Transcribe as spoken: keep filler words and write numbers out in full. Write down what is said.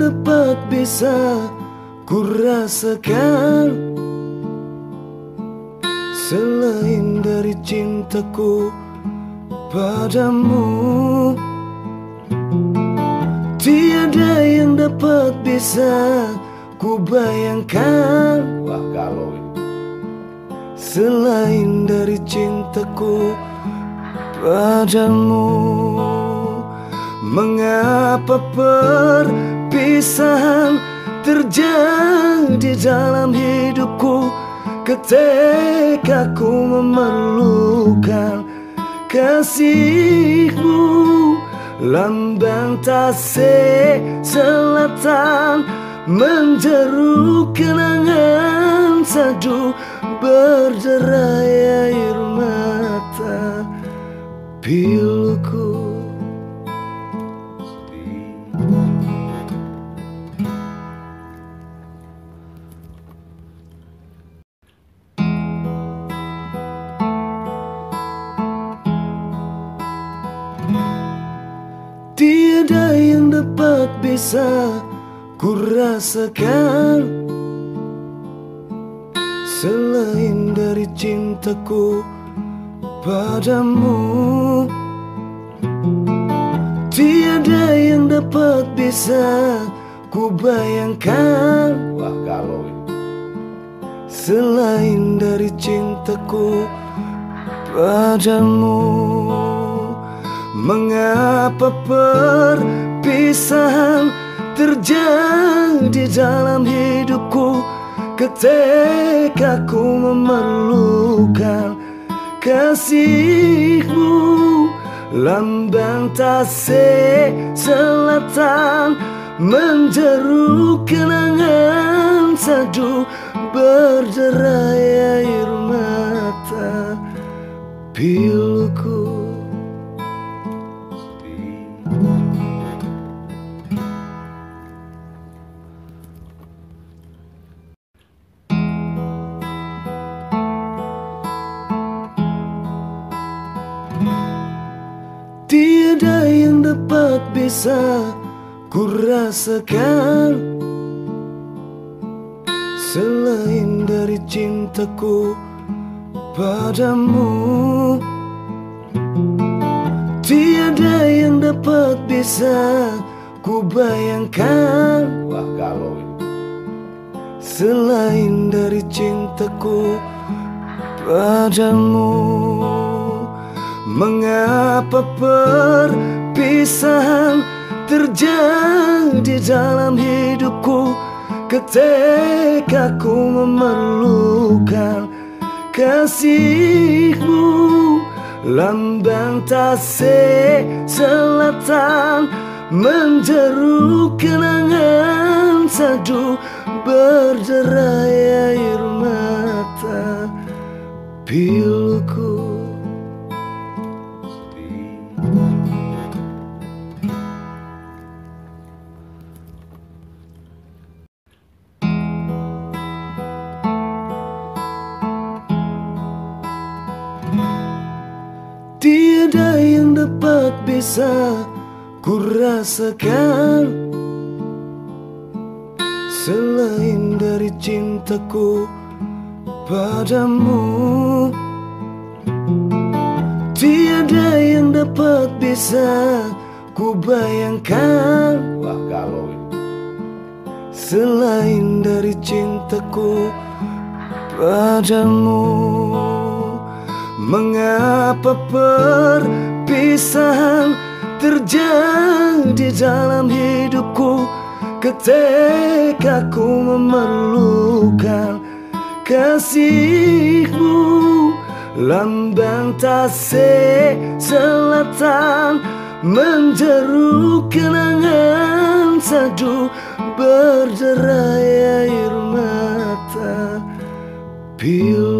dapat bisa ku rasakan selain dari cintaku padamu? Tiada yang dapat bisa ku bayangkan Wah galau ini. selain dari cintaku padamu. Mengapa perpisahan terjadi dalam hidupku ketika ku memerlukan kasihmu? Lambang Tasik Selatan menjeru kenangan sadu berderai air mata piluku. Tiada yang dapat bisa ku rasakan selain dari cintaku padamu. Tiada yang dapat bisa ku bayangkan Wah galau ini. selain dari cintaku padamu. Mengapa perpisahan terjadi dalam hidupku ketika ku memerlukan kasihmu? Lambang Tasik Selatan menjeru kenangan sadu berderai air mata piluku. Tiada yang dapat bisa ku rasakan selain dari cintaku padamu. Tiada yang dapat bisa ku bayangkan Wah galau ini. selain dari cintaku padamu. Mengapa perpisahan terjadi dalam hidupku ketika ku memerlukan kasihmu? Lambang Tasik Selatan menjeru kenangan sadu berderai air mata piluku. Tiada yang dapat bisa ku rasakan selain dari cintaku padamu. Tiada yang dapat bisa ku bayangkan Wah galau ini. selain dari cintaku padamu. Mengapa perpisahan terjadi dalam hidupku ketika ku memerlukan kasihmu? Lambang Tasik Selatan menjeru kenangan sadu berderai air mata pilu.